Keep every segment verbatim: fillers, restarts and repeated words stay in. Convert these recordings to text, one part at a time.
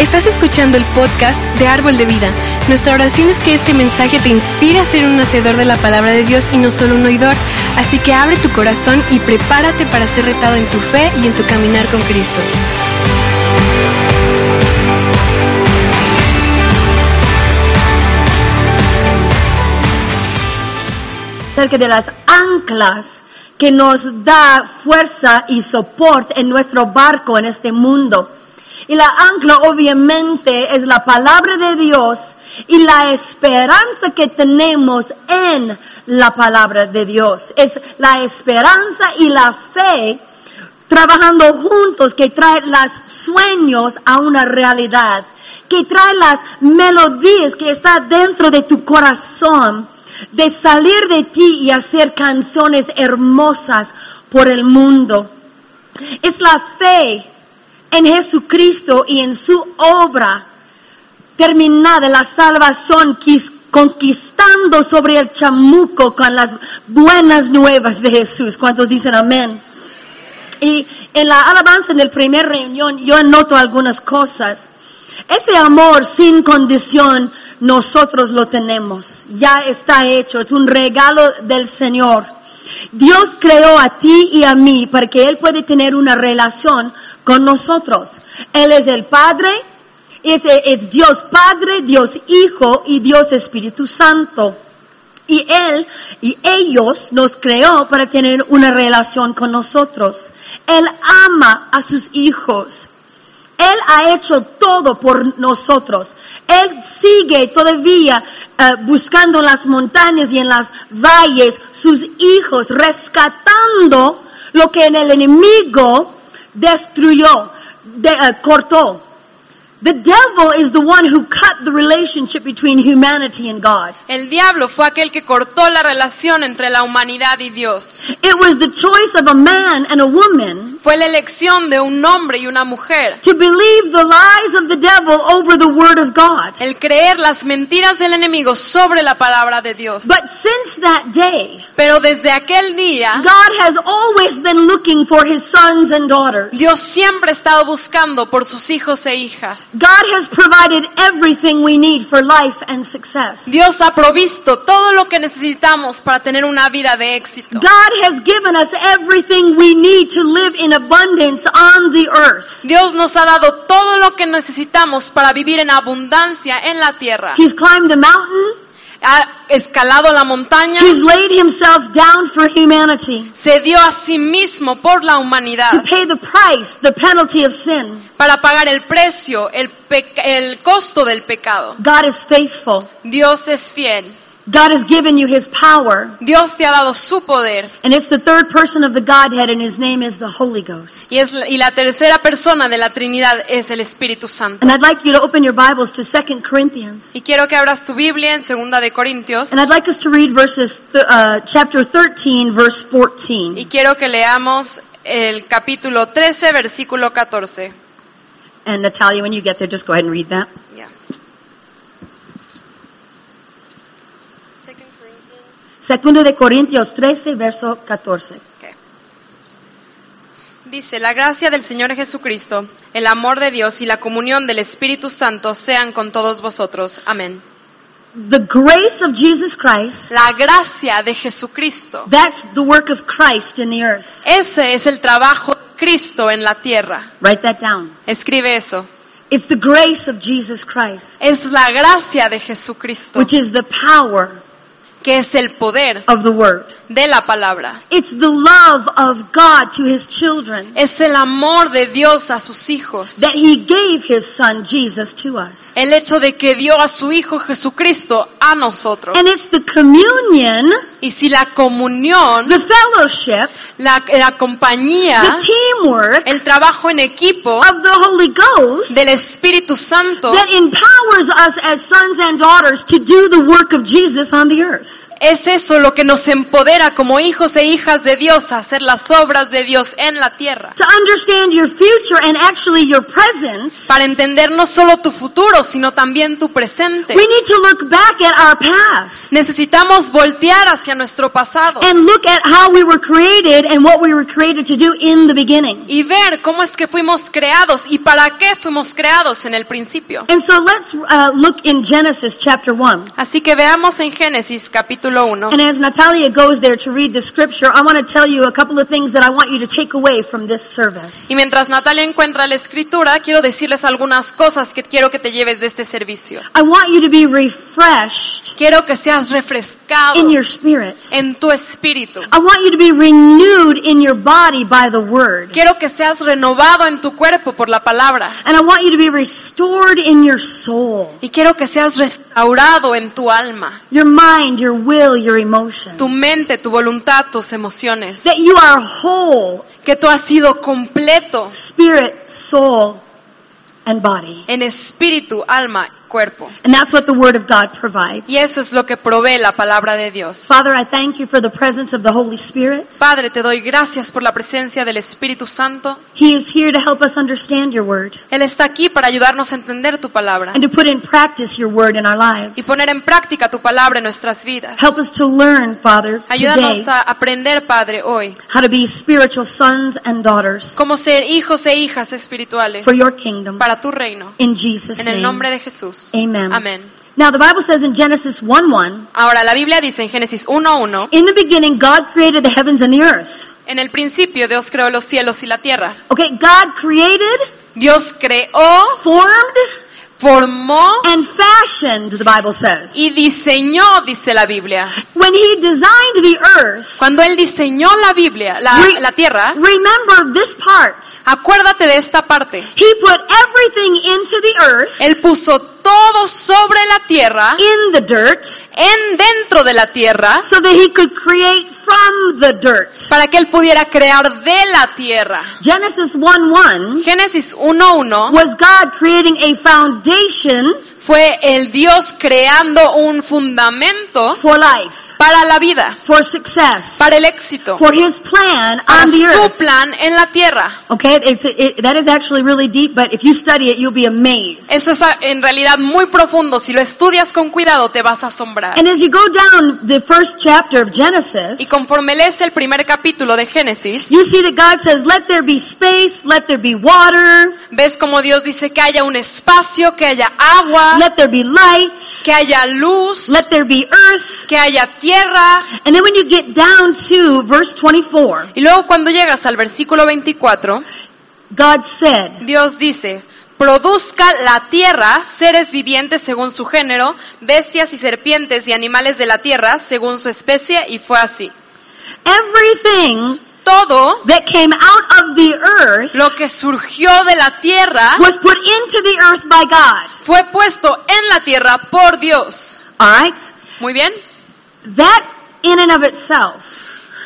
Estás escuchando el podcast de Árbol de Vida. Nuestra oración es que este mensaje te inspire a ser un hacedor de la palabra de Dios y no solo un oidor. Así que abre tu corazón y prepárate para ser retado en tu fe y en tu caminar con Cristo. Acerca de las anclas que nos da fuerza y soporte en nuestro barco en este mundo. Y la ancla obviamente es la palabra de Dios y la esperanza que tenemos en la palabra de Dios. Es la esperanza y la fe trabajando juntos que trae los sueños a una realidad, que trae las melodías que están dentro de tu corazón, de salir de ti y hacer canciones hermosas por el mundo. Es la fe en Jesucristo y en su obra terminada, la salvación, conquistando sobre el chamuco con las buenas nuevas de Jesús. ¿Cuántos dicen amén? Y en la alabanza en la primera reunión yo noto algunas cosas. Ese amor sin condición nosotros lo tenemos, ya está hecho, es un regalo del Señor. Dios creó a ti y a mí para que Él pueda tener una relación con nosotros. Él es el Padre, es, es Dios Padre, Dios Hijo y Dios Espíritu Santo. Y Él y ellos nos creó para tener una relación con nosotros. Él ama a sus hijos. Él ha hecho todo por nosotros. Él sigue todavía uh, buscando en las montañas y en las valles sus hijos, rescatando lo que en el enemigo destruyó, de, uh, cortó. The devil is the one who cut the relationship between humanity and God. El diablo fue aquel que cortó la relación entre la humanidad y Dios. It was the choice of a man and a woman. Fue la elección de un hombre y una mujer. To believe the lies of the devil over the word of God. El creer las mentiras del enemigo sobre la palabra de Dios. But since that day, pero desde aquel día, God has always been looking for his sons and daughters. Dios siempre ha estado buscando por sus hijos e hijas. God has provided everything we need for life and success. Dios ha provisto todo lo que necesitamos para tener una vida de éxito. God has given us everything we need to live in abundance on the earth. Dios nos ha dado todo lo que necesitamos para vivir en abundancia en la tierra. He's climbed the mountain. Ha escalado la montaña. He's laid himself down for humanity. Se dio a sí mismo por la humanidad. To pay the price, the penalty of sin. Para pagar el precio, el, peca- el costo del pecado. God is faithful. Dios es fiel. God has given you his power. Dios te ha dado su poder. And it's the third person of the Godhead and his name is the Holy Ghost. Y, es, y la tercera persona de la Trinidad es el Espíritu Santo. And I'd like you to open your Bibles to Second Corinthians. Y quiero que abras tu Biblia en Segunda de Corintios. And I'd like us to read verses th- uh, chapter thirteen verse fourteen. Y quiero que leamos el capítulo trece versículo catorce. And Natalia, when you get there, just go ahead and read that. Yeah. Segundo de Corintios trece, verso catorce. Okay. Dice, la gracia del Señor Jesucristo, el amor de Dios y la comunión del Espíritu Santo sean con todos vosotros. Amén. The grace of Jesus Christ. La gracia de Jesucristo. That's the work of Christ in the earth. Ese es el trabajo de Cristo en la tierra. Write that down. Escribe eso. It's the grace of Jesus Christ. Es la gracia de Jesucristo. Which is the power. Que es el poder of the word. De la palabra. It's the love of God to his children. Es el amor de Dios a sus hijos. That he gave his son Jesus to us. El hecho de que dio a su hijo Jesucristo a nosotros. And it's the communion. Y si la comunión, the fellowship, la, la compañía, the teamwork, el trabajo en equipo of the Holy Ghost, del Espíritu Santo, that empowers us as sons and daughters to do the work of Jesus on the earth. earth. Es eso lo que nos empodera como hijos e hijas de Dios a hacer las obras de Dios en la tierra. To understand your future and actually your present, Para entender no solo tu futuro, sino también tu presente. we need to look back at our past Necesitamos voltear hacia nuestro pasado and look at how we were created and what we were created to do in the beginning. y ver cómo es que fuimos creados y para qué fuimos creados en el principio. And so let's uh, look in Genesis chapter one. Así que veamos en Génesis capítulo uno. And as Natalia goes there to read the scripture, I want to tell you a couple of things that I want you to take away from this service. Y mientras Natalia encuentra la escritura, quiero decirles algunas cosas que quiero que te lleves de este servicio. I want you to be refreshed Quiero que seas refrescado in your spirit. en tu espíritu. I want you to be renewed in your body by the word. Quiero que seas renovado en tu cuerpo por la palabra. And I want you to be restored in your soul. Y quiero que seas restaurado en tu alma, Your mind, your will, your emotions. tu mente, tu voluntad, tus emociones. That you are whole, Que tú has sido completo spirit, soul, and body. en espíritu, alma y cuerpo. And that's what the word of God provides. Y eso es lo que provee la palabra de Dios. Father, I thank you for the presence of the Holy Spirit. Padre, te doy gracias por la presencia del Espíritu Santo. He is here to help us understand your word Él está aquí para ayudarnos a entender tu palabra and to put in practice your word in our y lives. poner en práctica tu palabra en nuestras vidas. Help us to learn, Father, today Ayúdanos a aprender, Padre, hoy how to be spiritual sons and daughters cómo ser hijos e hijas espirituales for your kingdom. para tu reino. In Jesus' En el name. nombre de Jesús. Amen. Amén. Now, the Bible says in Genesis one one, Ahora, la Biblia dice en Génesis uno uno, in the beginning, God created the heavens and the earth. en el principio Dios creó los cielos y la tierra. Okay, God created, Dios creó, formed, formó and fashioned, the Bible says. y diseñó, dice la Biblia. When He designed the earth, Cuando Él diseñó la Biblia, la, Re- la tierra, remember this part. acuérdate de esta parte. He put everything into the earth, Él puso todo sobre la tierra, in the dirt, en dentro de la tierra, so that He could create from the dirt. para que Él pudiera crear de la tierra. Genesis one one Génesis uno uno was God creating a foundation fue el Dios creando un fundamento for life, para la vida, for success, para el éxito, for His plan para on the su earth. plan en la tierra. Okay, it's, it, that is actually really deep, but if you study it, you'll be amazed. Eso es en realidad muy profundo. Si lo estudias con cuidado, te vas a asombrar. And as you go down the first chapter of Genesis, Y conforme lees el primer capítulo de Génesis, you see that God says, let there be space, let there be water, ves como Dios dice que haya un espacio, que haya agua, let there be light, que haya luz, let there be earth. que haya tierra. And then when you get down to verse twenty-four, Y luego cuando llegas al versículo veinticuatro, God said, Dios dice, produzca la tierra seres vivientes según su género, bestias y serpientes y animales de la tierra según su especie, y fue así. everything Todo that came out of the earth lo que surgió de la tierra was put into the earth by God. fue puesto en la tierra por Dios. All right? Muy bien. That in and of itself,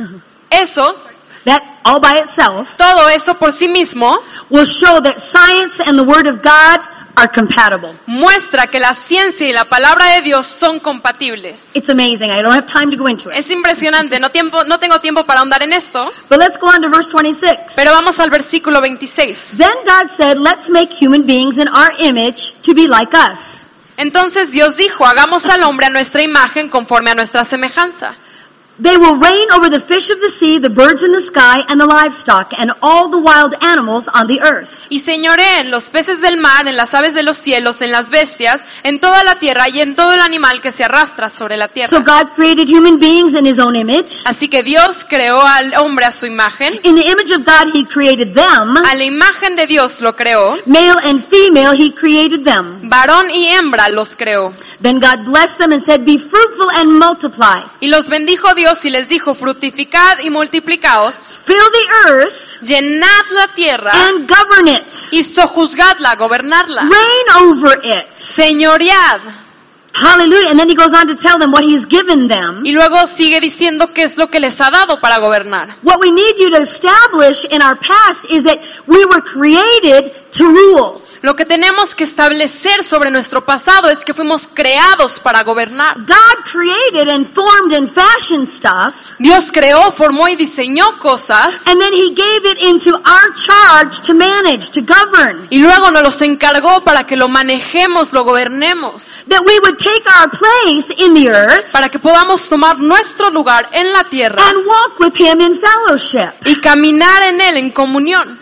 Eso, that all by itself, todo eso por sí mismo, will show that science and the Word of God are compatible. muestra que la ciencia y la palabra de Dios son compatibles. It's amazing. I don't have time to go into it. Es impresionante, no, tiempo, no tengo tiempo para ahondar en esto, But let's go on to verse twenty-six. pero vamos al versículo veintiséis. Then God said, let's make human beings in our image to be like us. Entonces Dios dijo, hagamos al hombre a nuestra imagen conforme a nuestra semejanza. They will reign over the fish of the sea, the birds in the sky, and the livestock, and all the wild animals on the earth. Y señoré en los peces del mar, en las aves de los cielos, en las bestias, en toda la tierra y en todo el animal que se arrastra sobre la So tierra. God created human beings in His own image. Así que Dios creó al hombre a su imagen, In the image of God He created them. a la imagen de Dios lo creó, Male and female He created them. varón y hembra los creó. Then God blessed them and said, be fruitful and multiply. Y los bendijo Dios y les dijo, fructificad y multiplicaos, Fill the earth llenad la tierra and govern it. y sojuzgadla, gobernadla, Reign over it. señoread. Hallelujah. And then He goes on to tell them what He's given them. Y luego sigue diciendo qué es lo que les ha dado para gobernar. What we need you to establish in our past is that we were created to rule. Lo que tenemos que establecer sobre nuestro pasado es que fuimos creados para gobernar. God created and formed and fashioned stuff, Dios creó, formó y diseñó cosas and then He gave it into our charge to manage, to govern. y luego nos los encargó para que lo manejemos, lo gobernemos, That we would take our place in the earth para que podamos tomar nuestro lugar en la tierra and walk with Him in fellowship. y caminar en Él en comunión.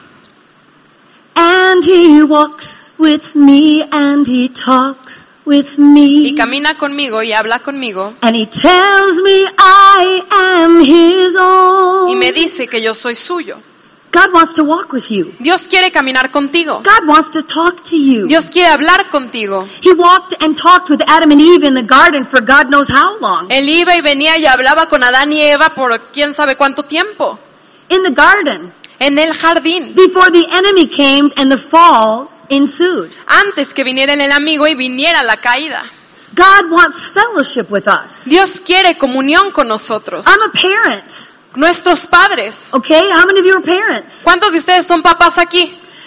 And He walks with me and He talks with me. Y camina conmigo y habla conmigo And He tells me I am His own. y me dice que yo soy suyo. God wants to walk with you. Dios quiere caminar contigo. God wants to talk to you. Dios quiere hablar contigo. He walked and talked with Adam and Eve in the garden for God knows how long. Él iba y venía y hablaba con Adán y Eva por quién sabe cuánto tiempo. In the garden. En el jardín. Before the enemy came and the fall ensued. Antes que viniera el amigo y viniera la caída. God wants fellowship with us. Dios quiere comunión con nosotros. I'm a parent. Nuestros padres. Okay, how many of you are parents? ¿Cuántos de ustedes son papás aquí?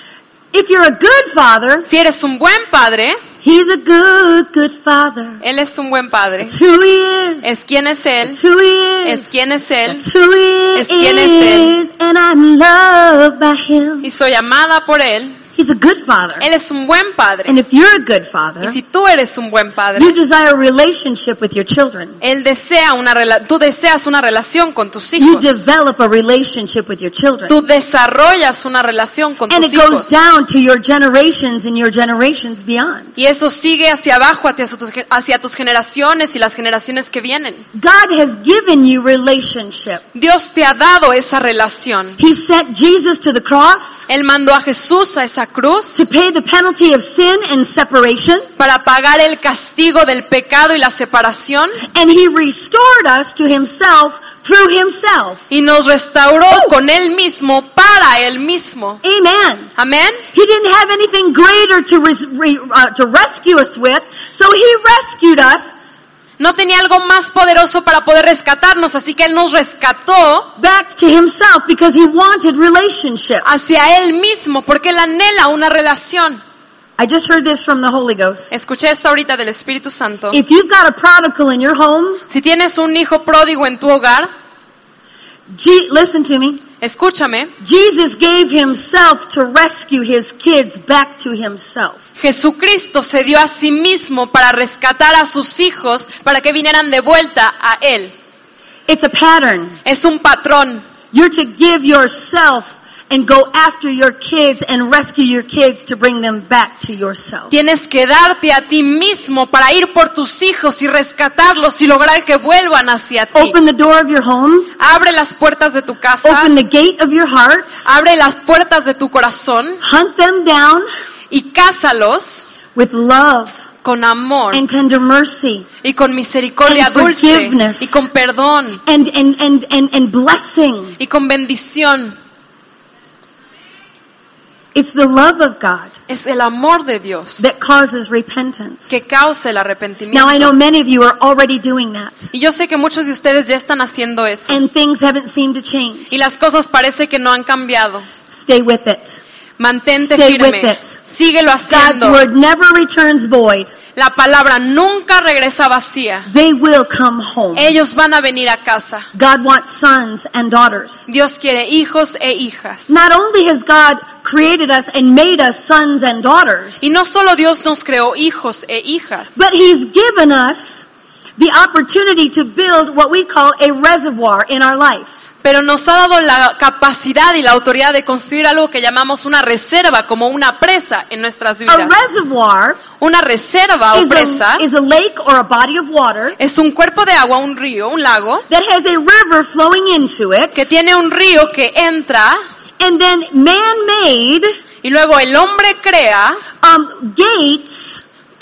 If you're a good father, Si eres un buen padre, He's a good, good father. Él es un buen padre. It's who He is. Es quien es Él. It's who He Es is. quien es Él. It's who He Es quien es Él. is. And I'm loved by Him. Y soy amada por Él. He's a good father. Él es un buen padre. And if you're a good father, Y si tú eres un buen padre, you desire a relationship with your children. Él desea una rela- tú deseas una relación con tus You hijos. develop a relationship with your children. Tú desarrollas una relación con And tus it goes hijos. down to your generations and your generations beyond. Y eso sigue hacia abajo, hacia tus, hacia tus generaciones y las generaciones que vienen. God has given you relationship. Dios te ha dado esa relación. He sent Jesus to the cross Él mandó a Jesús a esa cruz to pay the penalty of sin and separation. para pagar el castigo del pecado y la separación. And He restored us to Himself through Himself. Y nos restauró con Él mismo, para Él mismo. Amen. Amén. He didn't have anything greater to, res- re- uh, to rescue us with, so He rescued us No tenía algo más poderoso para poder rescatarnos, así que Él nos rescató back to Himself because He wanted relationship. hacia Él mismo, porque Él anhela una relación. I just heard this from the Holy Ghost. Escuché esto ahorita del Espíritu Santo. If you've got a prodigal in your home, Si tienes un hijo pródigo en tu hogar, Je- listen to me. escúchame, Jesus gave Himself to rescue His kids back to Himself. Jesucristo se dio a sí mismo para rescatar a sus hijos para que vinieran de vuelta a Él. It's a pattern. Es un patrón. You're to give yourself and go after your kids and rescue your kids to bring them back to yourself. Tienes que darte a ti mismo para ir por tus hijos y rescatarlos y lograr que vuelvan hacia ti. Open the door of your home. Abre las puertas de tu casa. Open the gate of your heart. Abre las puertas de tu corazón Hunt them down y cásalos with love con amor and tender mercy y con misericordia and dulce forgiveness. y con perdón and, and, and, and, and blessing. y con bendición. It's the love of God Es el amor de Dios that causes repentance. que causa el arrepentimiento. Now I know many of you are already doing that. Y yo sé que muchos de ustedes ya están haciendo eso. And things haven't seemed to change. Y las cosas parece que no han cambiado. Stay with it. Mantente Stay firme. with it. Síguelo God's haciendo. word never returns void. La palabra nunca regresa vacía. They will come home. Ellos van a venir a casa. God wants sons and daughters. Dios quiere hijos e hijas. Not only has God created us and made us sons and daughters, Y no solo Dios nos creó hijos e hijas, but He's given us the opportunity to build what we call a reservoir in our life. pero nos ha dado la capacidad y la autoridad de construir algo que llamamos una reserva, como una presa en nuestras A vidas. reservoir Una reserva o is presa a, is a lake or a body of water es un cuerpo de agua, un río, un lago, that has a river flowing into it, que tiene un río que entra and then man-made y luego el hombre crea um, gates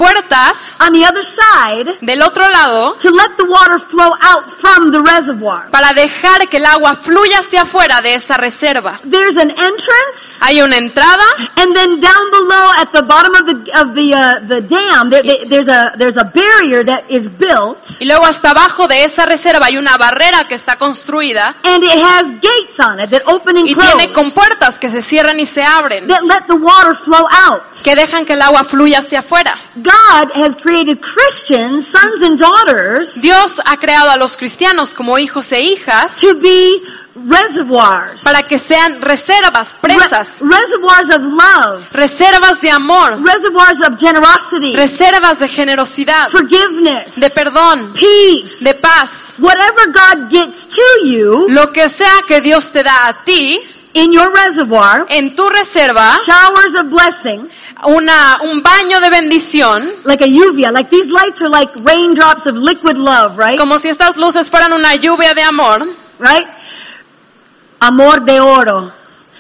compuertas on the other side del otro lado to let the water flow out from the reservoir. para dejar que el agua fluya hacia afuera de esa reserva. There's an entrance, Hay una entrada and then down below at the bottom of the of the uh, the dam, there, there- there's a there's a barrier that is built, y luego hasta abajo de esa reserva hay una barrera que está construida and it has gates on it that open and y tiene close, compuertas que se cierran y se abren, that let the water flow out. que dejan que el agua fluya hacia afuera. God has created Christians, sons and daughters, Dios ha creado a los cristianos como hijos e hijas to be reservoirs, para que sean reservas, presas, Re- reservoirs of love, reservas de amor, reservoirs of generosity, reservas de generosidad, forgiveness, de perdón, peace. de paz. Whatever God gets to you Lo que sea que Dios te da a ti, in your reservoir, en tu reserva, showers of blessing, una, un baño de bendición, like a lluvia, like these lights are like raindrops of liquid love, right? como si estas luces fueran una lluvia de amor, Right? Amor de oro.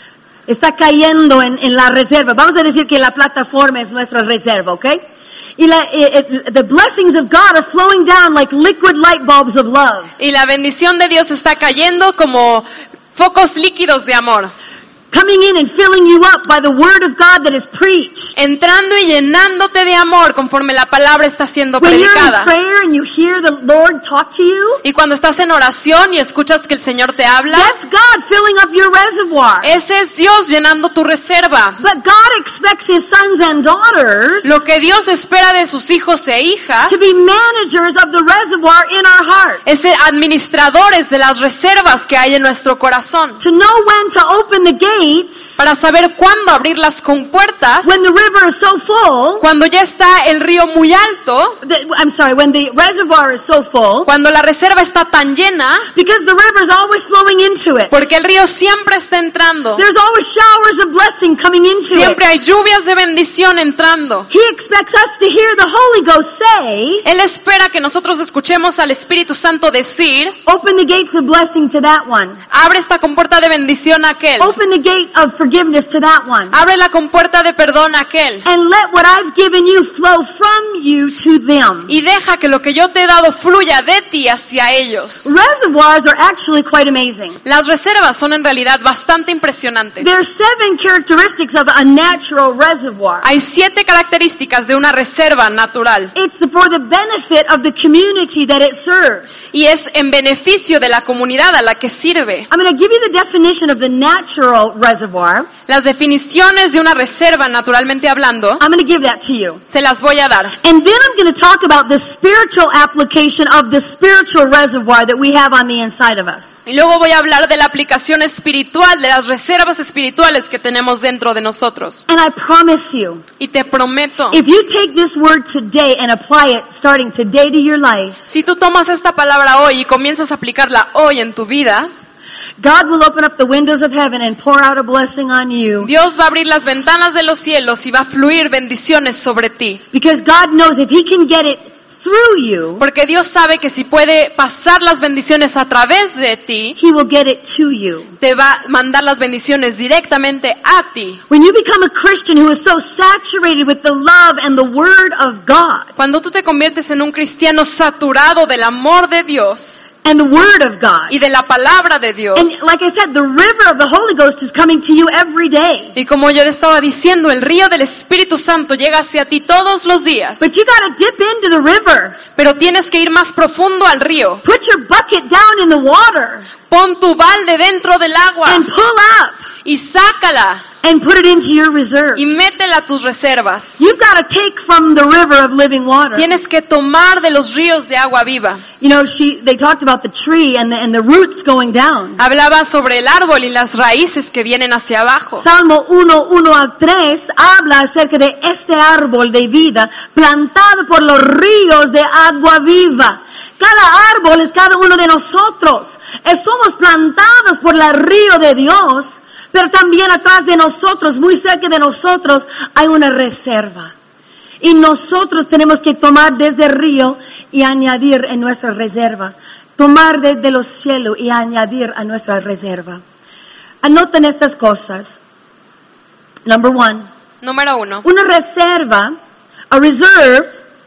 Está cayendo en, en la reserva. Vamos a decir que la plataforma es nuestra reserva, ¿ok? Y la, eh, eh, the blessings of God are flowing down like liquid light bulbs of love. y la bendición de Dios está cayendo como focos líquidos de amor, Coming in and filling you up by the word of God that is preached. entrando y llenándote de amor conforme la palabra está siendo When you're in predicada. prayer and you hear the Lord talk to you, Y cuando estás en oración y escuchas que el Señor te habla, that's God filling up your reservoir. ese es Dios llenando tu reserva. But God expects His sons and daughters Lo que Dios espera de sus hijos e hijas to be managers of the reservoir in our heart. es ser administradores de las reservas que hay en nuestro corazón, To know when to open the gates para saber cuándo abrir las compuertas when the river is so full. cuando ya está el río muy alto, The, I'm sorry, when the reservoir is so full, cuando la reserva está tan llena, because the river is always flowing into it. porque el río siempre está entrando, There's always showers of blessing coming into siempre it. hay lluvias de bendición entrando. He expects us to hear the Holy Ghost say, Él espera que nosotros escuchemos al Espíritu Santo decir, open the gates of blessing to that one. abre esta compuerta de bendición a aquel, Open the gate of forgiveness to that one. abre la compuerta de perdón a aquel, And let what I've given you flow from you to them. y deja que lo que yo te he dado fluya de ti hacia ellos. Reservoirs are actually quite amazing. Las reservas son en realidad bastante impresionantes. There are seven characteristics of a natural reservoir. Hay siete características de una reserva natural, It's for the benefit of the community that it serves. y es en beneficio de la comunidad a la que sirve. I'm going to give you the definition of the natural reservoir. Las definiciones de una reserva, naturalmente hablando, I'm going to give that to you. se las voy a dar. And then I'm going to talk about the spiritual application of the spiritual reservoir that we have on the inside of us. Y luego voy a hablar de la aplicación espiritual, de las reservas espirituales que tenemos dentro de nosotros. And I promise you, Y te prometo, if you take this word today and apply it starting today to your life, si tú tomas esta palabra hoy y comienzas a aplicarla hoy en tu vida, God will open up the windows of heaven and pour out a blessing on you. Dios va a abrir las ventanas de los cielos y va a fluir bendiciones sobre ti. Because God knows if He can get it through you, Porque Dios sabe que si puede pasar las bendiciones a través de ti, He will get it to you. te va a mandar las bendiciones directamente a ti. When you become a Christian who is so saturated with the love and the Word of God Cuando tú te conviertes en un cristiano saturado del amor de Dios and the Word of God, y de la palabra de Dios, and like I said, the river of the Holy Ghost is coming to you every day. y como yo le estaba diciendo, el río del Espíritu Santo llega hacia ti todos los días, But you got to dip into the river. pero tienes que ir más profundo al río. Put your bucket down in the water Pon tu balde dentro del agua and pull up y sácala and put it into your reserves. y métela a tus reservas. You've got to take from the river of living water. Tienes que tomar de los ríos de agua viva. You know, she they talked about the tree and the, and the roots going down. Hablaba sobre el árbol y las raíces que vienen hacia abajo. Salmo uno, uno al tres habla acerca de este árbol de vida plantado por los ríos de agua viva. Cada árbol es cada uno de nosotros. Eh, Somos plantados por el río de Dios, pero también atrás de nosotros, muy cerca de nosotros, hay una reserva. Y nosotros tenemos que tomar desde el río y añadir en nuestra reserva. Tomar desde los cielos y añadir a nuestra reserva. Anoten estas cosas. Number one, Número uno. una reserva, a reserve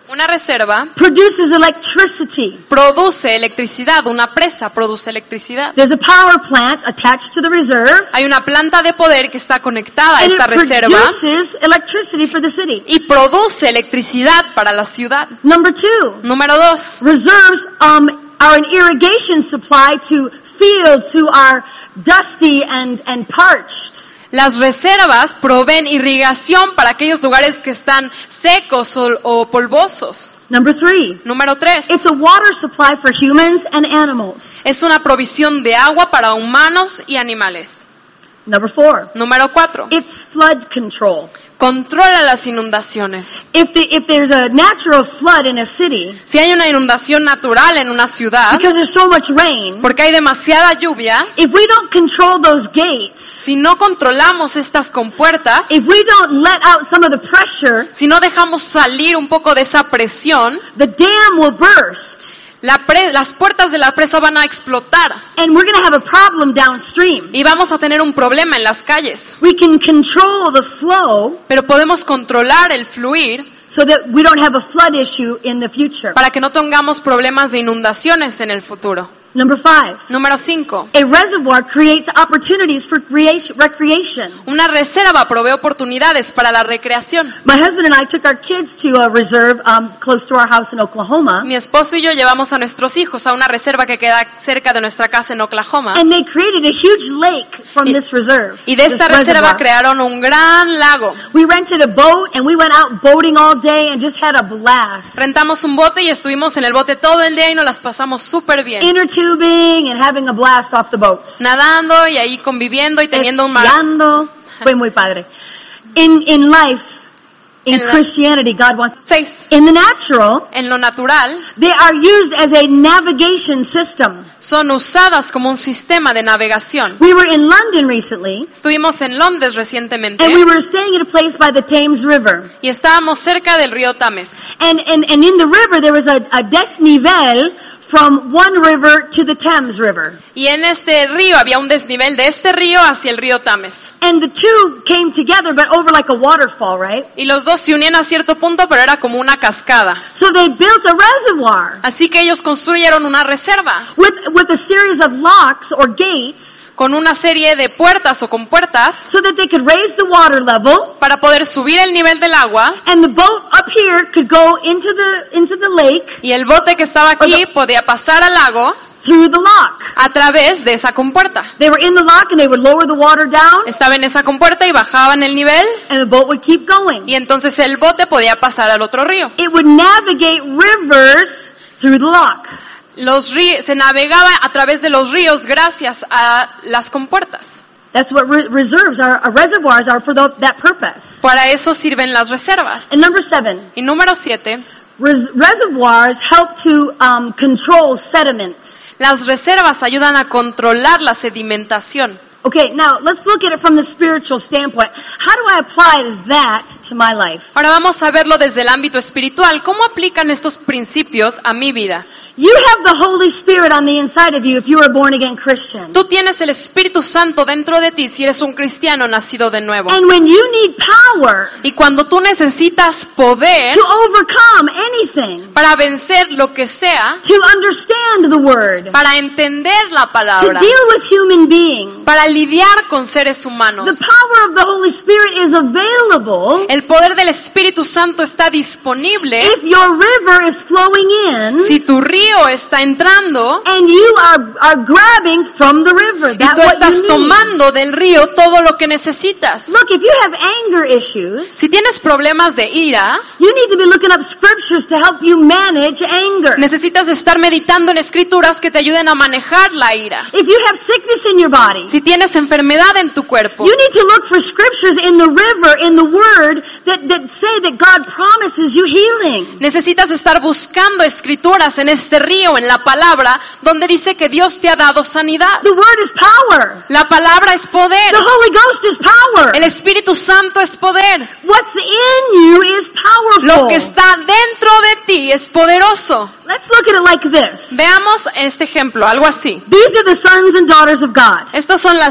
Una reserva produces electricity. produce electricidad, una presa produce electricidad. There's a power plant attached to the reserve, Hay una planta de poder que está conectada a and esta it reserva produces electricity for the city. y produce electricidad para la ciudad. Number two, Número dos, reserves um, are an irrigation supply to fields who are dusty and, and parched. las reservas proveen irrigación para aquellos lugares que están secos o, o polvosos. Number three, Número tres, it's a water supply for humans and animals. es una provisión de agua para humanos y animales. Number four, Número cuatro, it's flood control. controla las inundaciones. If the, if there's a natural flood in a city, Si hay una inundación natural en una ciudad, because there's so much rain, porque hay demasiada lluvia, if we don't control those gates, si no controlamos estas compuertas, if we don't let out some of the pressure, si no dejamos salir un poco de esa presión, the dam will burst, la pre- las puertas de la presa van a explotar and we're going to have a problem downstream. y vamos a tener un problema en las calles. We can control the flow Pero podemos controlar el fluir so that we don't have a flood issue in the future. para que no tengamos problemas de inundaciones en el futuro. Number five, Número cinco. a reservoir creates opportunities for creation, recreation. Una reserva provee oportunidades para la recreación. My husband and I took our kids to a reserve um, close to our house in Oklahoma, Mi esposo y yo llevamos a nuestros hijos a una reserva que queda cerca de nuestra casa en Oklahoma. and they created a huge lake from Y- this reserve. Y de this esta reserva reservoir. crearon un gran lago. We rented a boat and we went out boating all day and just had a blast. Rentamos un bote y estuvimos en el bote todo el día y nos las pasamos súper bien. Inner tubing and having a blast off the boats. Nadando y ahí conviviendo y teniendo un mar. Esquiando. Fue muy padre. In, in life, in En la- Christianity, God wants... Seis. In the natural, En lo natural, they are used as a navigation system. son usadas como un sistema de navegación. We were in London recently, Estuvimos en Londres recientemente and we were staying at a place by the Thames River. y estábamos cerca del río Tames. And, and, and in the river, there was a, a desnivel from one river to the Thames River. Y en este río había un desnivel de este río hacia el río Tames. And the two came together, but over like a waterfall, right? Y los dos se unían a cierto punto, pero era como una cascada. So they built a reservoir Así que ellos construyeron una reserva with, with a series of locks or gates con una serie de puertas o con puertas so that they could raise the water level, para poder subir el nivel del agua, and the boat up here could go into the, into the lake y el bote que estaba aquí Oye. podía pasar al lago through the lock. a través de esa compuerta. They were in the lock and they would lower the water down, Estaba en esa compuerta y bajaban el nivel and the boat would keep going. y entonces el bote podía pasar al otro río. It would navigate rivers through the lock. Los rí- se navegaba a través de los ríos gracias a las compuertas. That's what re- reserves are, uh, reservoirs are for tho- that purpose. Para eso sirven las reservas. And number seven, Y número siete, res- reservoirs help to um, control sediments. las reservas ayudan a controlar la sedimentación. Okay, now let's look at it from the spiritual standpoint. How do I apply that to my life? Ahora vamos a verlo desde el ámbito espiritual. ¿Cómo aplican estos principios a mi vida? You have the Holy Spirit on the inside of you if you are a born again Christian. Tú tienes el Espíritu Santo dentro de ti si eres un cristiano nacido de nuevo. And when you need power Y cuando tú necesitas poder to overcome anything, para vencer lo que sea, to understand the word, para entender la to palabra, deal with human beings, para lidiar con seres the humanos, power of the Holy Spirit is available el poder del Espíritu Santo está disponible if your river is flowing in si tu río está entrando and you are, are grabbing from the river. y That's tú what estás you need. tomando del río todo lo que necesitas. Look, if you have anger issues, Si tienes problemas de ira, you need to be looking up scriptures to help you manage anger. necesitas estar meditando en escrituras que te ayuden a manejar la ira. If you have sickness in your body, Si tienes enfermedad en tu cuerpo, you need to look for scriptures in the river, in the word, that, that say that God promises you healing. necesitas estar buscando escrituras en este río, en la palabra, donde dice que Dios te ha dado sanidad. The word is power. La palabra es poder. The Holy Ghost is power. El Espíritu Santo es poder. What's in you is Lo powerful. que está dentro de ti es poderoso. Let's look at it like this. Veamos este ejemplo, algo así. These are the sons and daughters of God. Estos son las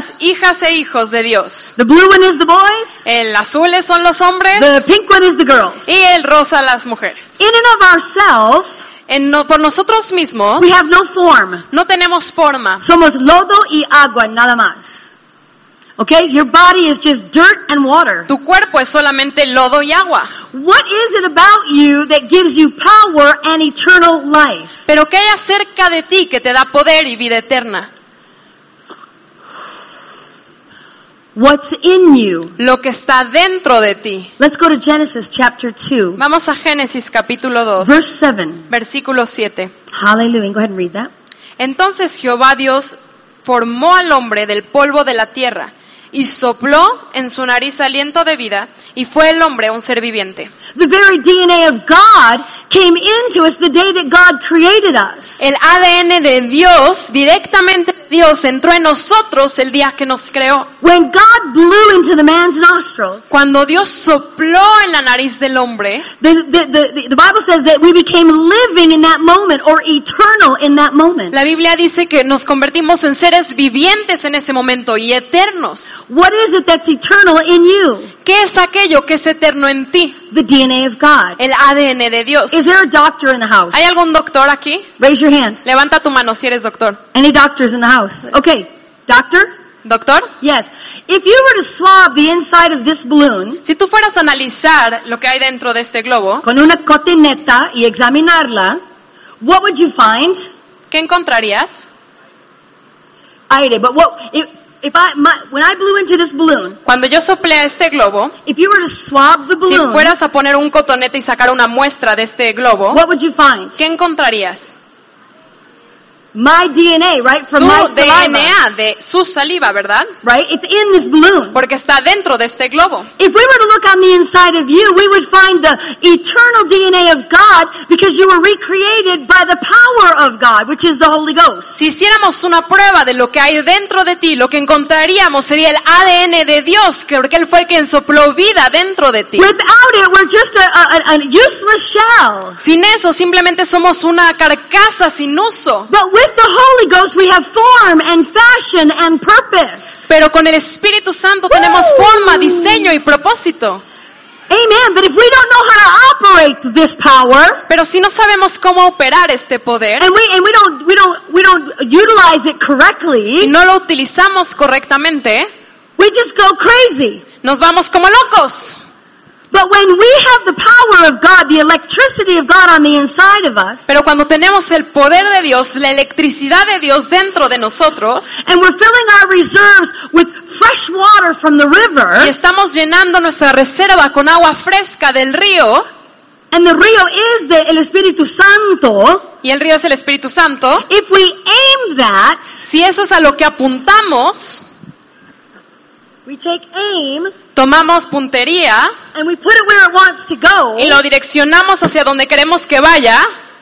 las hijas e hijos de Dios. The blue one is the boys. El azul son los hombres The pink one is the girls. y el rosa las mujeres. In and of ourselves, En no- por nosotros mismos we have no form. no tenemos forma. Somos lodo y agua, nada más. Okay? Your body is just dirt and water. Tu cuerpo es solamente lodo y agua. What is it about you that gives you power and eternal life? Pero ¿qué hay acerca de ti que te da poder y vida eterna? What's in you? Lo que está dentro de ti. Let's go to Genesis chapter two, Vamos a Génesis capítulo dos, verse seven. versículo siete. Hallelujah. Go ahead and read that. Entonces Jehová Dios formó al hombre del polvo de la tierra y sopló en su nariz aliento de vida, y fue el hombre un ser viviente. The very D N A of God came into us the day that God created us. El A D N de Dios, directamente de Dios, entró en nosotros el día que nos creó. When God blew into the man's nostrils, Cuando Dios sopló en la nariz del hombre, the, the, the, the Bible says that we became living in that moment or eternal in that moment. la Biblia dice que nos convertimos en seres vivientes en ese momento y eternos. What is it that's eternal in you? ¿Qué es aquello que es eterno en ti? The D N A of God. El A D N de Dios. Is there a doctor in the house? ¿Hay algún doctor aquí? Raise your hand. Levanta tu mano si eres doctor. Any doctors in the house? Okay. Doctor? ¿Doctor? Yes. If you were to swab the inside of this balloon Si tú fueras a analizar lo que hay dentro de este globo, con una cotineta y examinarla, what would you find? ¿qué encontrarías? Aire. But what if, if I my, when I blew into this balloon, Cuando yo soplé a este globo, if you were to swab the si balloon, fueras a poner un cotonete y sacar una muestra de este globo, what would you find? ¿qué encontrarías? My D N A, right? From Su my D N saliva. A de su saliva, ¿verdad? Right? It's in this balloon. Porque está dentro de este globo. If we were to look on the inside of you, we would find the eternal D N A of God because you were recreated by the power of God, which is the Holy Ghost. Si hiciéramos una prueba de lo que hay dentro de ti, lo que encontraríamos sería el A D N de Dios, que porque Él fue el quien sopló vida dentro de ti. Without it, we're just a, a, a useless shell. Sin eso, simplemente somos una carcasa sin uso. But with the Holy Ghost, we have form and fashion and purpose. Pero con el Espíritu Santo tenemos forma, diseño y propósito. Amen. But if we don't know how to operate this power, Pero si no sabemos cómo operar este poder and we and we don't we don't we don't utilize it y correctly, no lo utilizamos correctamente, we just go crazy. nos vamos como locos. But when we have the power of God, the electricity of God on the inside of us, Pero cuando tenemos el poder de Dios, la electricidad de Dios dentro de nosotros, and we're filling our reserves with fresh water from the y river, estamos llenando nuestra reserva con agua fresca del río, and the rio is the el Espíritu Santo, y el río es el Espíritu Santo, if we aim that, si eso es a lo que apuntamos, we take aim tomamos puntería and we put it where it wants to go. y lo direccionamos hacia donde queremos que vaya,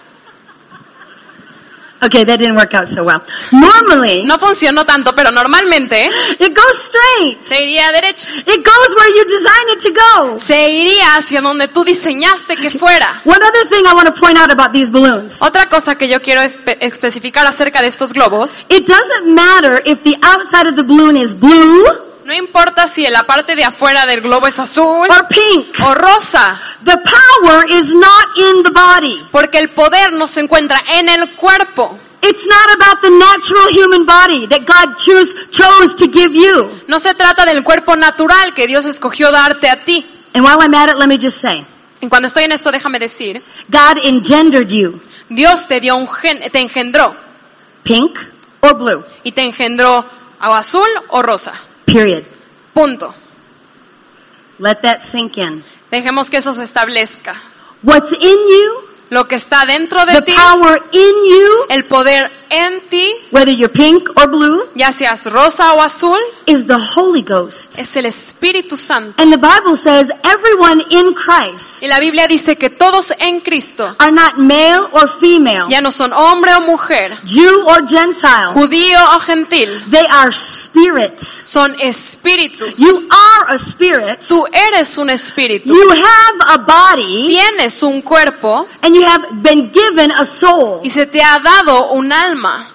Okay, that didn't work out so well. Normally, no funcionó tanto, pero normalmente it goes straight. se iría derecho. It goes where you design it to go. Se iría hacia donde tú diseñaste que fuera. One other thing I want to point out about these balloons. Otra cosa que yo quiero espe- especificar acerca de estos globos, It doesn't matter if the outside of the balloon is blue no importa si la parte de afuera del globo es azul or pink. o rosa, The power is not in the body. porque el poder no se encuentra en el cuerpo. It's not about the natural human body that God choose, chose to give you. No se trata del cuerpo natural que Dios escogió darte a ti. And while I'm at it, let me just say, Y cuando estoy en esto, déjame decir, God engendered you, Dios te dio un gen, te engendró pink or blue, y te engendró o azul o rosa. period. Punto. Let that sink in. Dejemos que eso se establezca. What's in you, Lo que está dentro de the ti, power in you, el poder en ti, whether you're pink or blue, ya seas rosa o azul, is the Holy Ghost. es el Espíritu Santo. And the Bible says everyone in Christ Y la Biblia dice que todos en Cristo are not male or female, ya no son hombre o mujer, Jew or Gentile. judío o gentil, They are spirits. son espíritus. You are a spirit. Tú eres un espíritu, You have a body, tienes un cuerpo and you have been given a soul. y se te ha dado un alma.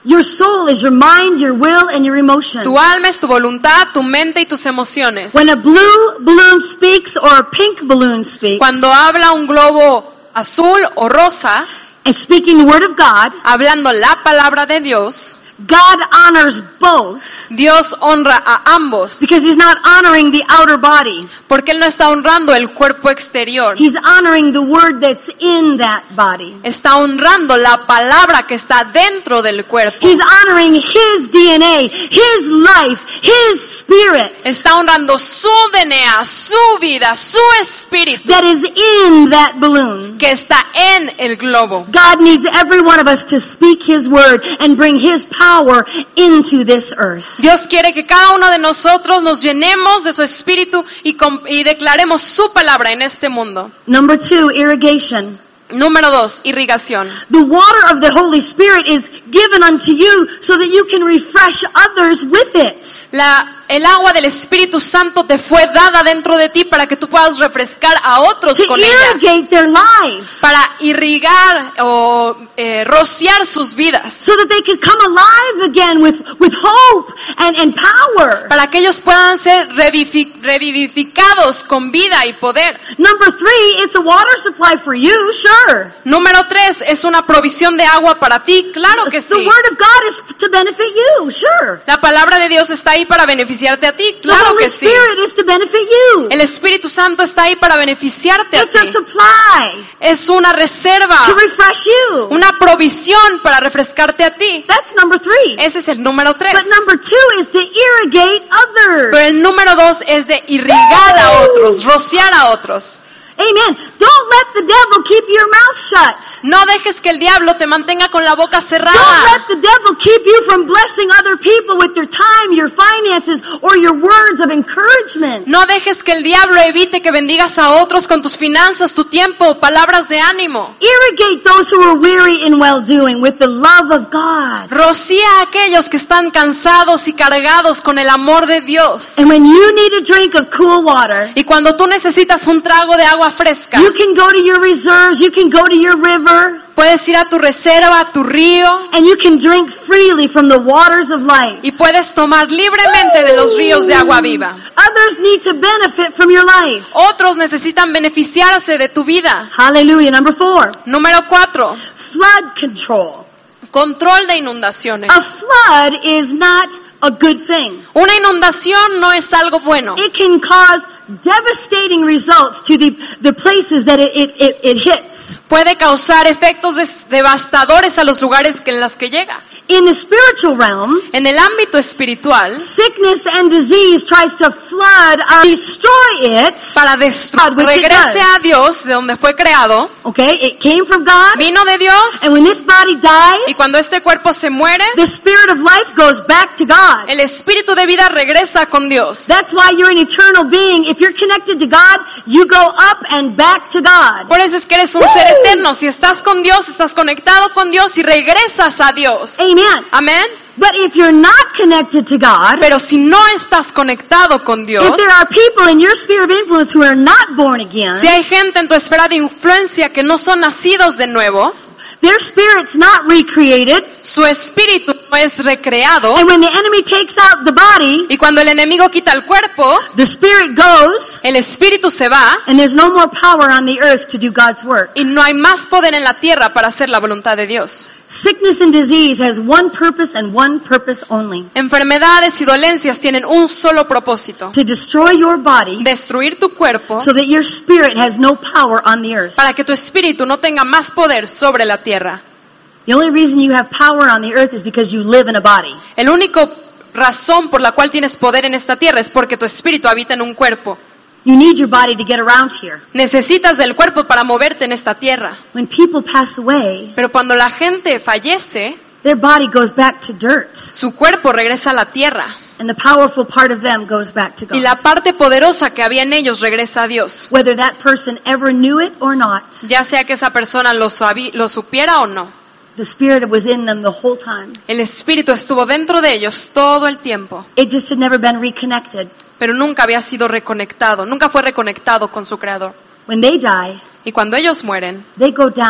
Your soul is your mind, your will, and your emotions. Tu alma es tu voluntad, tu mente y tus emociones. When a blue balloon speaks or a pink balloon speaks, Cuando habla un globo azul o rosa, and speaking the word of God, hablando la palabra de Dios, God honors both Dios honra a ambos, because He's not honoring the outer body. porque Él no está honrando el cuerpo exterior. He's honoring the word that's in that body. Está honrando la palabra que está dentro del cuerpo. He's honoring His D N A, His life, His spirit Está honrando su D N A, su vida, su espíritu that is in that balloon. que está en el globo. God needs every one of us to speak His word and bring His power into this earth. Dios quiere que cada uno de nosotros nos llenemos de su espíritu y, com- y declaremos su palabra en este mundo. Number two, irrigation. Número dos, irrigación. The water of the Holy Spirit is given unto you so that you can refresh others with it. La, el agua del Espíritu Santo te fue dada dentro de ti para que tú puedas refrescar a otros To con ella. irrigate their life. Para irrigar o eh, rociar sus vidas. So that they can come alive again with, with hope and, and power. Para que ellos puedan ser revivi- revivificados con vida y poder. Number three, it's a water supply for you, sure. Número tres, es una provisión de agua para ti. Claro que The sí. word of God is to benefit you, sure. La palabra de Dios está ahí para beneficiarte a ti. The Claro Holy que sí. Spirit is to benefit you. El Espíritu Santo está ahí para beneficiarte a It's a ti. supply Es una reserva, to refresh you. una provisión para refrescarte a ti. That's number three. Ese es el número tres. But number two is to irrigate others. Pero el número dos es de irrigar a otros, rociar a otros. Amen. Don't let the devil keep your mouth shut. No dejes que el diablo te mantenga con la boca Don't cerrada. let the devil keep you from blessing other people with your time, your finances, or your words of encouragement. No dejes que el diablo evite que bendigas a otros con tus finanzas, tu tiempo, palabras de ánimo. Irrigate those who are weary in well-doing with the love of God. Rocía a aquellos que están cansados y cargados con el amor de Dios. And when you need a drink of cool water, Y cuando tú necesitas un trago de agua fresca, you can go to your reserves, you can go to your river, puedes ir a tu reserva, a tu río, and you can drink freely from the waters of life. y puedes tomar libremente de los ríos de agua viva. Others need to benefit from your life. Otros necesitan beneficiarse de tu vida. Hallelujah. Number four, Número cuatro, flood control. control de inundaciones. A flood is not a good thing. Una inundación no es algo bueno. It can cause devastating results to the, the places that it, it, it, it hits. Puede causar efectos des- devastadores a los lugares que en los que llega. In the spiritual realm, En el ámbito espiritual, sickness and disease tries to flood or destroy it. para destruir, Which it regrese does. a Dios, de donde fue creado, Okay, it came from God, vino de Dios, and when this body y dies, cuando este cuerpo se muere, the spirit of life goes back to God. el espíritu de vida regresa con Dios. That's why you're an eternal being. If you're connected to God, you go up and back to God. Por eso es que eres un ser eterno. Si estás con Dios, estás conectado con Dios y regresas a Dios. Amen. Amén. But if you're not connected to God, Pero si no estás conectado con Dios, if there are people in your sphere of influence who are not born again, si hay gente en tu esfera de influencia que no son nacidos de nuevo, their spirit's not recreated, su espíritu no es recreado, and when the enemy takes out the body, y cuando el enemigo quita el cuerpo, the spirit goes, el espíritu se va, and there's no more power on the earth to do God's work. y no hay más poder en la tierra para hacer la voluntad de Dios. Sickness and disease has one purpose and one purpose only: Enfermedades y dolencias tienen un solo propósito: to destroy your body destruir tu cuerpo so that your spirit has no power on the earth. para que tu espíritu no tenga más poder sobre la tierra. The only reason you have power on the earth is because you live in a body. El único razón por la cual tienes poder en esta tierra es porque tu espíritu habita en un cuerpo. You need your body to get around here. Necesitas del cuerpo para moverte en esta tierra. When people pass away, Pero cuando la gente fallece, their body goes back to dirt, su cuerpo regresa a la tierra. and the powerful part of them goes back to Y la God. parte poderosa que había en ellos regresa a Dios. Whether that person ever knew it or not, Ya sea que esa persona lo, sabi- lo supiera o no. the spirit was in them the whole time. El espíritu estuvo dentro de ellos todo el tiempo. It just had never been reconnected. Pero nunca había sido reconectado. Nunca fue reconectado con su creador. When they die, Y cuando ellos mueren, they go down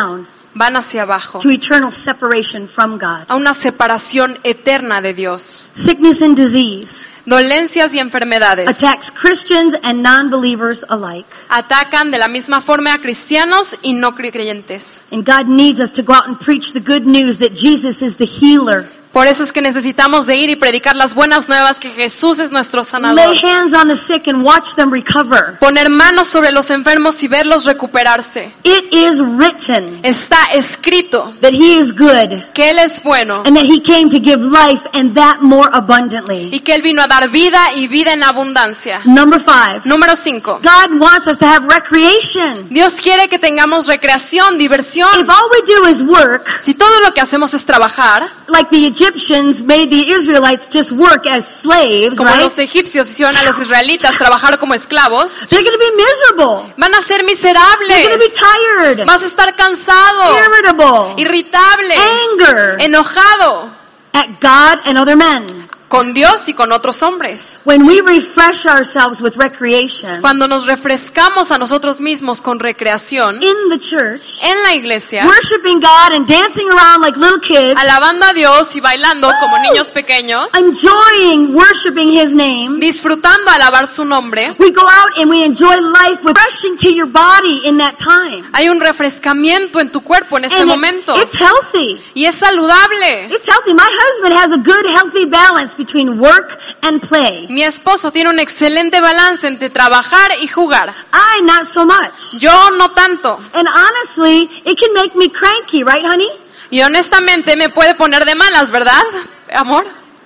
van hacia abajo, to eternal separation from God. a una separación eterna de Dios. Sickness and disease Dolencias y enfermedades attacks Christians and non-believers alike. atacan de la misma forma a cristianos y no creyentes. And God needs us to go out and preach the good news that Jesus is the healer. Por eso es que necesitamos de ir y predicar las buenas nuevas que Jesús es nuestro sanador. Lay hands on the sick and watch them recover. Poner manos sobre los enfermos y verlos recuperarse. It is written Está escrito that He is good que Él es bueno and that He came to give life and that more abundantly. y que Él vino a dar vida y vida en abundancia. Number five, Número cinco. God wants us to have recreation. Dios quiere que tengamos recreación, diversión. If all we do is work, Si todo lo que hacemos es trabajar, like the Egyptians made the Israelites just work as slaves, como right? los egipcios hicieron a los israelitas trabajar como esclavos, They're going to be miserable. van a ser They're going to be miserables. tired, Vas a estar cansado, irritable, irritable, anger enojado at God and other men. con Dios y con otros hombres. When we refresh ourselves with recreation Cuando nos refrescamos a nosotros mismos con recreación in the church, en la iglesia, worshiping God and dancing around like little kids, alabando a Dios y bailando como niños pequeños, enjoying worshiping His name, disfrutando alabar su nombre, we go out and we enjoy life with refreshing to your body in that time. hay un refrescamiento en tu cuerpo en ese And momento it's, it's healthy. y es saludable. It's healthy. My husband has a good, healthy balance between work and play. Mi esposo tiene un excelente balance entre trabajar y jugar. I, not so much. Yo no tanto. And honestly, it can make me cranky, right, honey? Y honestamente me puede poner de malas, ¿verdad, amor?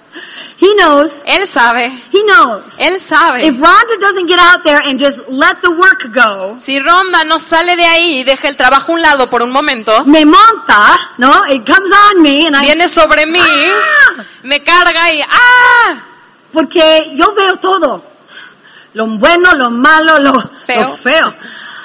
He knows. Él sabe. He knows. Él sabe. If Rhonda doesn't get out there and just let the work go, Si Ronda no sale de ahí y deja el trabajo a un lado por un momento, me monta, no? It comes on me and I... viene sobre mí, ¡Ah! me carga y ¡ah! Porque yo veo todo. Lo bueno, lo malo, lo Feo. lo feo.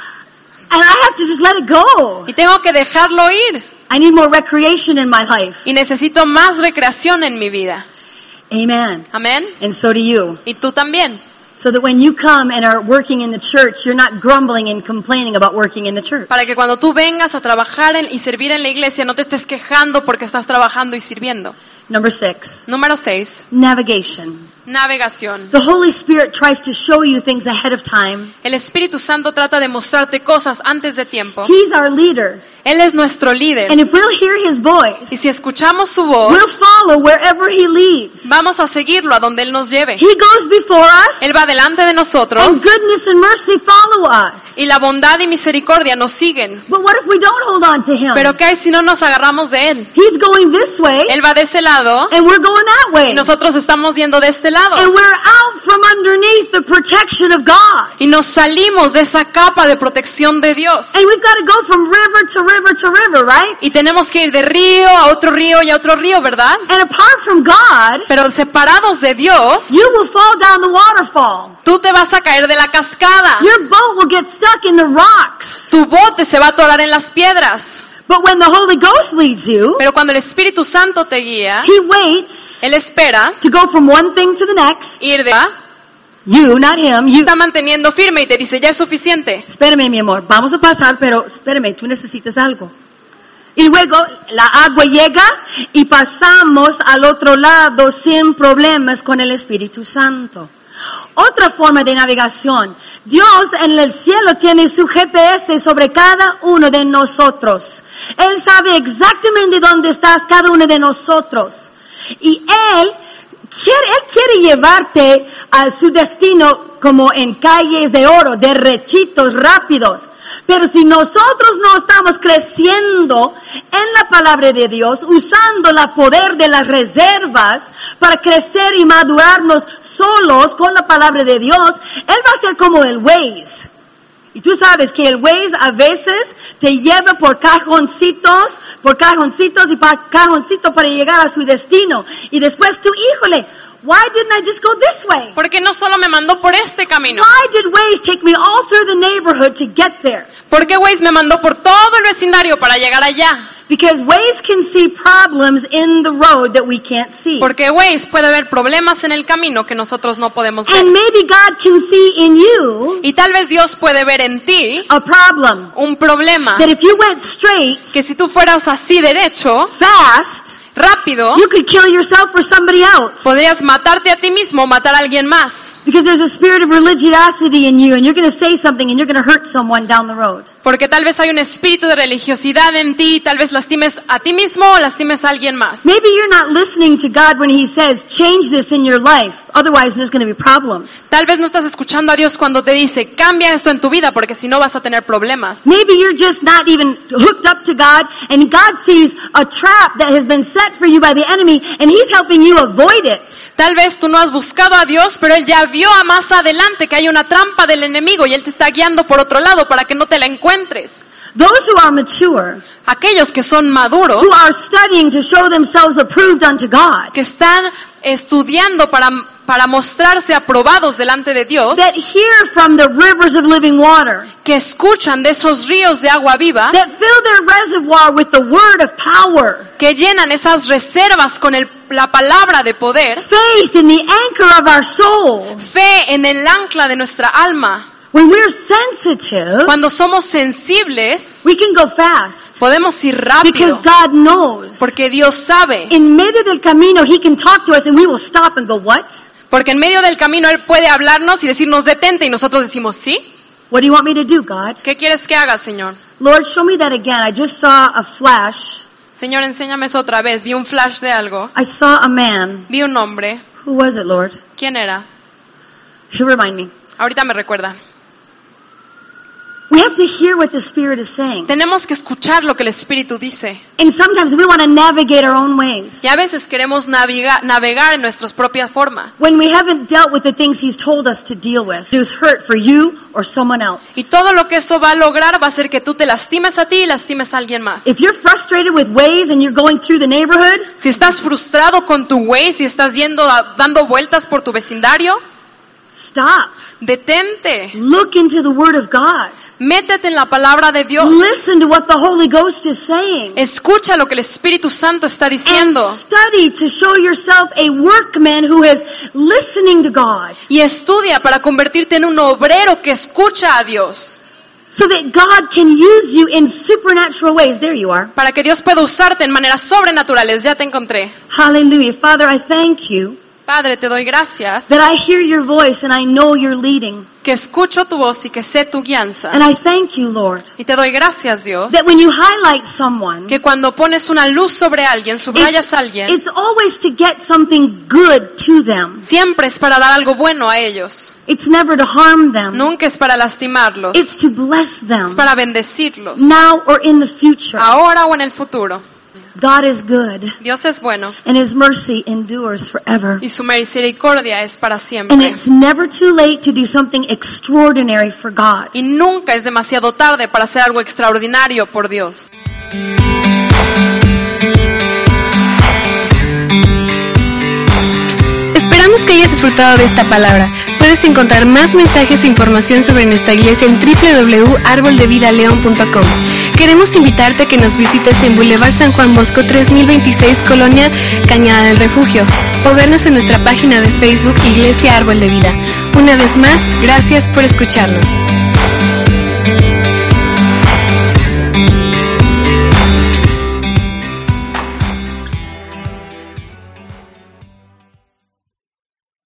And I have to just let it go. Y tengo que dejarlo ir. I need more recreation in my life. Y necesito más recreación en mi vida. Amen. Amén. And so do you. Y tú también. So that when you come and are working in the church, you're not grumbling and complaining about working in the church. Para que cuando tú vengas a trabajar en- y servir en la iglesia no te estés quejando porque estás trabajando y sirviendo. Number six, Número seis. navigation. Navegación. The Holy Spirit tries to show you things ahead of time. El Espíritu Santo trata de mostrarte cosas antes de tiempo. He's our leader. Él es nuestro líder. And if we'll hear His Y voice, si escuchamos su voz, we'll follow wherever He leads. vamos a seguirlo a donde Él nos lleve. He goes before us, Él va delante de and nosotros goodness and mercy follow us. y la bondad y misericordia nos siguen. But what if we don't hold on to Him? Pero ¿qué hay si no nos agarramos de Él? He's going this way, Él va de ese lado and we're going that y way. nosotros estamos yendo de este lado. And we're out from underneath the protection of God. Y nos salimos de esa capa de protección de Dios. And we've got to go from river to river to river, right? Y tenemos que ir de río a otro río y a otro río, ¿verdad? And apart from God, Pero separados de Dios, you will fall down the waterfall. tú te vas a caer de la cascada. Your boat will get stuck in the rocks. Tu bote se va a atorar en las piedras. But when the Holy Ghost leads you, Pero cuando el Espíritu Santo te guía, He waits Él espera to go from one thing to the next. ir de... You, not Him. You. Está manteniendo firme y te dice, ya es suficiente. Espérame, mi amor. Vamos a pasar, pero espérame, tú necesitas algo. Y luego la agua llega y pasamos al otro lado sin problemas con el Espíritu Santo. Otra forma de navegación. Dios en el cielo tiene su G P S sobre cada uno de nosotros. Él sabe exactamente dónde estás cada uno de nosotros. Y Él quiere, Él quiere llevarte a su destino como en calles de oro, derechitos, rápidos. Pero si nosotros no estamos creciendo en la palabra de Dios, usando el poder de las reservas para crecer y madurarnos solos con la palabra de Dios, Él va a ser como el Waze. Y tú sabes que el Waze a veces te lleva por cajoncitos, por cajoncitos y por cajoncitos para llegar a su destino. Y después tú, híjole, Why didn't I just go this way? ¿Por qué no solo me mandó por este camino? Why did Waze take me all through the neighborhood to get there? ¿Por qué Waze me mandó por todo el vecindario para llegar allá? Because Waze can see problems in the road that we can't see. Porque Waze puede ver problemas en el camino que nosotros no podemos ver. And maybe God can see in you Y tal vez Dios puede ver en ti a problem. un problema That if you went straight, que si tú fueras así derecho, fast, rápido, you could kill yourself or somebody else. podrías matarte a ti mismo o matar a alguien más. Because there's a spirit of religiosity in you and you're going to say something and you're going to hurt someone down the road. Porque tal vez hay un espíritu de religiosidad en ti y tal vez lastimes a ti mismo o lastimes a alguien más. Maybe you're not listening to God when He says, change this in your life. Otherwise, there's going to be problems. Tal vez no estás escuchando a Dios cuando te dice, cambia esto en tu vida porque si no vas a tener problemas. Maybe you're just not even hooked up to God and God sees a trap that has been set for you by the enemy and He's helping you avoid it. Tal vez tú no has buscado a Dios, pero Él ya vio a más adelante que hay una trampa del enemigo y Él te está guiando por otro lado para que no te la encuentres. Those who are mature, Aquellos que son maduros, who are studying to show themselves approved unto God, que están estudiando para, para mostrarse aprobados delante de Dios, that hear from the rivers of living water, que escuchan de esos ríos de agua viva, that fill their reservoir with the word of power, que llenan esas reservas con el, la palabra de poder, faith in the anchor of our soul. fe en el ancla de nuestra alma. When we're sensitive, Cuando somos sensibles, we can go fast podemos ir because rápido, God knows. porque Dios sabe. In medio del camino, He can talk to us and we will stop and go, what? Porque en medio del camino Él puede hablarnos y decirnos detente y nosotros decimos, ¿sí? What do you want me to do, God? ¿Qué quieres que haga, Señor? Lord, show me that again. I just saw a flash. Señor, enséñame eso otra vez. Vi un flash de algo. I saw a man. Vi un hombre. Who was it, Lord? ¿Quién era? You remind me. Ahorita me recuerda. We have to hear what the Spirit is saying. Tenemos que escuchar lo que el Espíritu dice. And sometimes we want to navigate our own ways. Y a veces queremos navegar, navegar en nuestra propia forma. When we haven't dealt with the things He's told us to deal with. There's hurt for you or someone else. Y todo lo que eso va a lograr va a hacer que tú te lastimes a ti y lastimes a alguien más. If you're frustrated with ways and you're going through the neighborhood, Si estás frustrado con tu way, si estás yendo a- dando vueltas por tu vecindario, stop. detente. Look into the Word of God. Métete en la palabra de Dios. Listen to what the Holy Ghost is saying. Escucha lo que el Espíritu Santo está And diciendo. study to show yourself a workman who is listening to God. Y estudia para convertirte en un obrero que escucha a Dios. So that God can use you in supernatural ways. There you are. Para que Dios pueda usarte en maneras sobrenaturales. Ya te encontré. Hallelujah. Father, I thank you Padre, te doy gracias that I hear your voice and I know you're leading. que escucho tu voz y que sé tu guianza. And I thank you, Lord, Y te doy gracias, Dios, that when you highlight someone, que cuando pones una luz sobre alguien, subrayas it's, a alguien, it's always to get something good to them. siempre es para dar algo bueno a ellos. It's never to harm them. Nunca es para lastimarlos. It's to bless them Es para bendecirlos. now or in the future. Ahora o en el futuro. God is good Dios es bueno and His mercy endures forever. y su misericordia es para And siempre. it's never too late to do something extraordinary for God. Y nunca es demasiado tarde para hacer algo extraordinario por Dios. Esperamos que hayas disfrutado de esta palabra. Puedes encontrar más mensajes e información sobre nuestra iglesia en doble u doble u doble u punto árbol de vida león punto com. Queremos invitarte a que nos visites en Boulevard San Juan Bosco tres mil veintiséis, Colonia Cañada del Refugio, o vernos en nuestra página de Facebook Iglesia Árbol de Vida. Una vez más, gracias por escucharnos.